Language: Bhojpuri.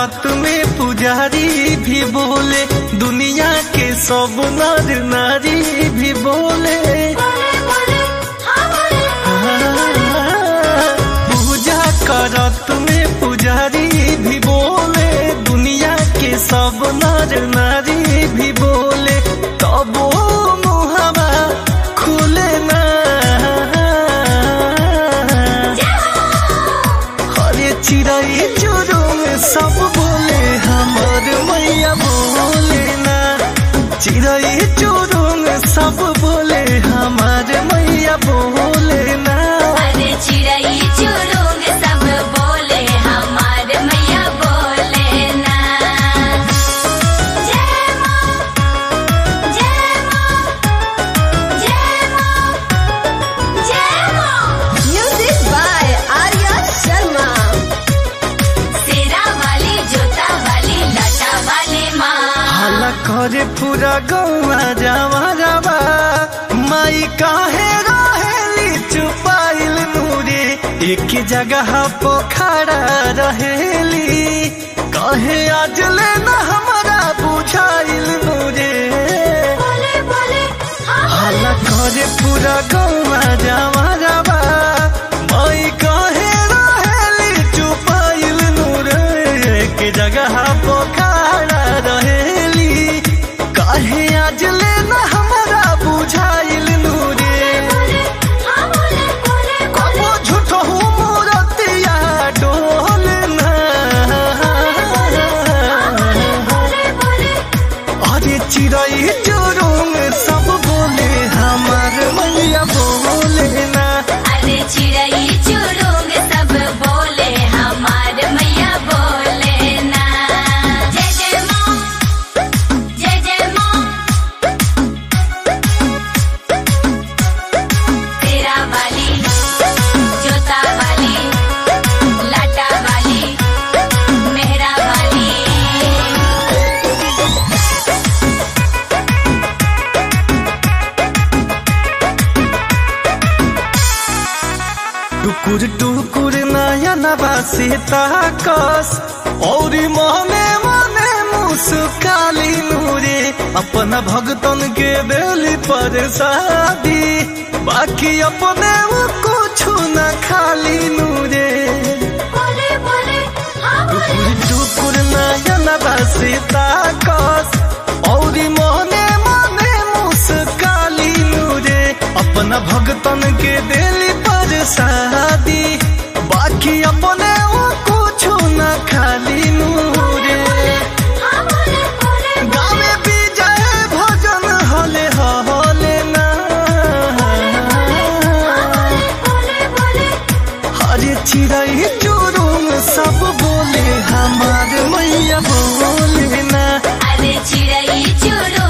करत में पुजारी भी बोले, दुनिया के सब नर नारी भी बोले। पूजा करत में पुजारी भी बोले, दुनिया के सब नर नारी भी बोले, तब मुहावा खुले ना। हरे चिड़ै चुरुंग सब बोले हमर मैया बोले ना। चिड़ै चुरुंग सब बोले हमार मैया बोले ना। अरे चिड़ै चुरुंग सब बोले हमार मैया बोले ना। जय माँ, जय माँ, जय माँ, जय माँ। Music by Arya Sharma. शेरा वाली, जोता वाली, लाटा वाली माँ। हल्ला करे पूरा गौवा जावा जावा, माई काहे रहेली चुपाइल नूरे। एक जगह पोखरा रहेली, कहे आज लेना हमारा बुझाइल नूरे। बोले बोले हल्ला करे पूरा गौवा जावा जावा, माई काहे रहेली चुपाइल नूरे। एक जगह पोखरा रहेली, काहे आज लेना हमारा बुझाइल नूरे। कबो झूठो मूरतिया डोलना। अरे चिड़ै चुरुंग सब बोले हमार मैया बोले ना। अरे चिड़ै चुरुंग सब बोले हमार मैया बोले ना। जय जय माँ, जय जय माँ। शेरा वाली, जोता वाली, लाटा वाली, मेहरा वाली। टुकुर टुकुर नयनवा से ताकस, और मने मने मुस्काली नूरे। अपना भगतन के बेली पर शादी, बाकी अपने वो कुछ न खाली नूरे। बोले बोले टुकुर टुकुर नयनवा से ताकस, और मने मने मुस्काली नूरे। अपना भगतन के बेली पर शादी, बाकी अपने वो कुछ न खाली नूरे। गावे विजय भजन हले हले ना। हरे चिड़ै चुरुंग सब बोले हमार मैया बोले ना। अरे चिड़ै चुरुंग